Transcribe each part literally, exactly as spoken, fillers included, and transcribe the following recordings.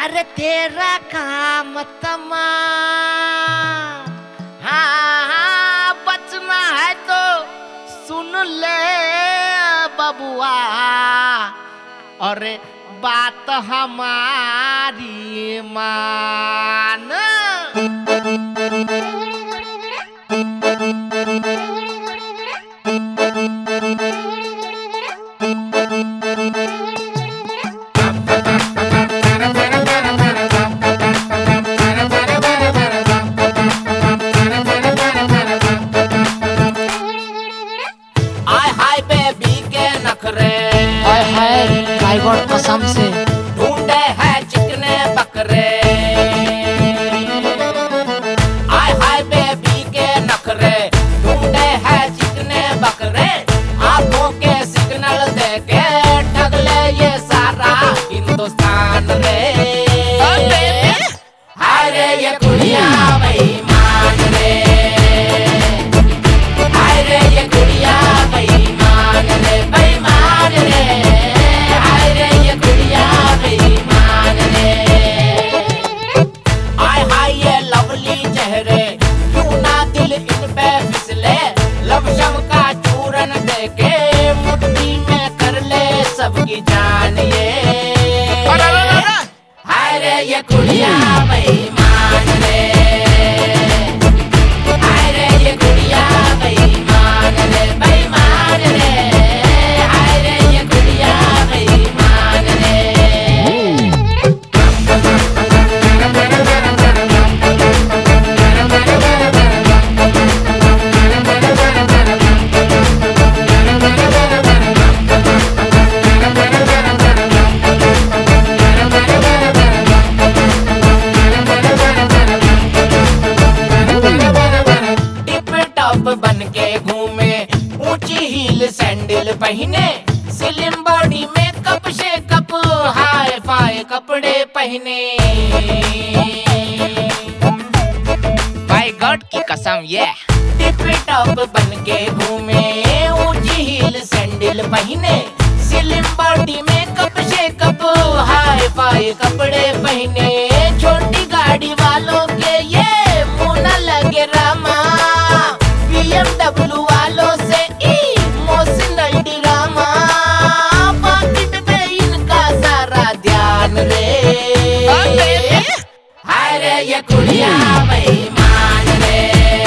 अरे तेरा काम तमाम, हाँ हाँ बचना है तो सुन ले बबुआ, और बात हमारी मान। आय हाय बेबी के नखरे, हाय हाय माय गॉड कसम से ढूंढे है चिकने बकरे। आय हाय बेबी के नखरे, ढूंढे है चिकने बकरे। आंखों के सिग्नल देके ठग ले ये सारा हिंदुस्तान रे। हाय रे ये कुड़िया बेईमान रे, हाय रे ये कुड़िया बेईमान रे, बेईमान रे। हाय रे ये कुड़िया बेईमान रे। आय हाय ये लवली चेहरे, क्यों ना दिल इन पे फिसले। लवशम का चूरन देके मुट्ठी में कर ले सबकी जान ये। हाय रे ये कुड़िया बेईमान रे, हाय रे ये कुड़िया बेईमान रे, बेईमान रे। हाय रे ये कुड़िया बेईमान रे। टिप टॉप बन के घूमे, ऊंची हील सैंडल पहने। स्लिम बॉडी में कप से कप, हाय फाय कपड़े पहने। बाय गॉड की कसम ये टिप टॉप बन के घूमे, ऊंची हील सैंडल पहने। स्लिम बॉडी में कप से कप, हाय फाय कपड़े पहने। छोटी गाड़ी वालों के ये मुंह न लगे रामा, बीएमडब्ल्यू वालों से इमोशनल ड्रामा। पॉकेट में इनका सारा ध्यान रे। हाय रे ये कुड़िया बेईमान रे,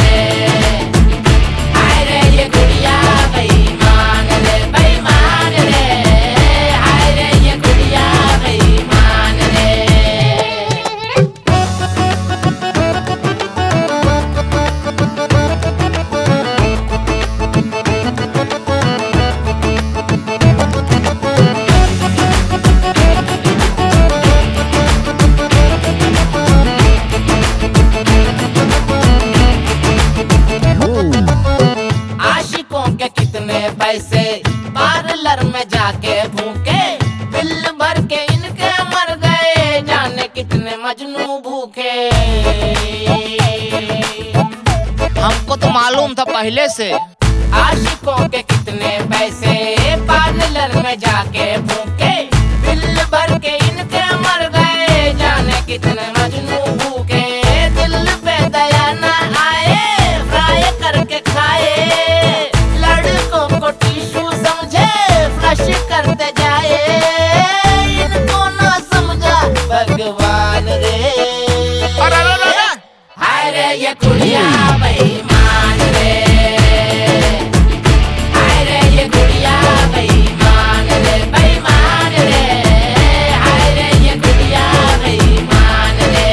हाय रे ये कुड़िया बेईमान रे, बेईमान रे। हाय रे ये कुड़िया बेईमान रे। आशिकों के कितने पैसे पार्लर में जाके भूखे। बिल भर के इनके मर गए, जाने कितने मजनू भूखे। हमको तो मालूम था पहले से। आशिकों के कितने पैसे पार्लर में जाके भूखे। बिल भर के इनके मर गए, जाने कितने मजनू भूखे। दिल पे दया न आए, फ्राई करके खाए। लड़कों को टिश्यू समझे, फ्लश करते जाए। इनको ना समझा भगवान रे। हाय रे ये कुड़िया बेईमान रे, हाय रे ये कुड़िया बेईमान रे, बेईमान रे। हाय रे ये कुड़िया बेईमान रे।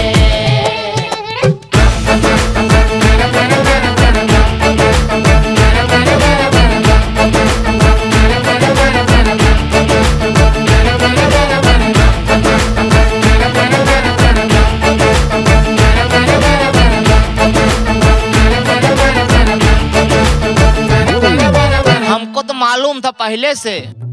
हमको तो मालूम था पहले से।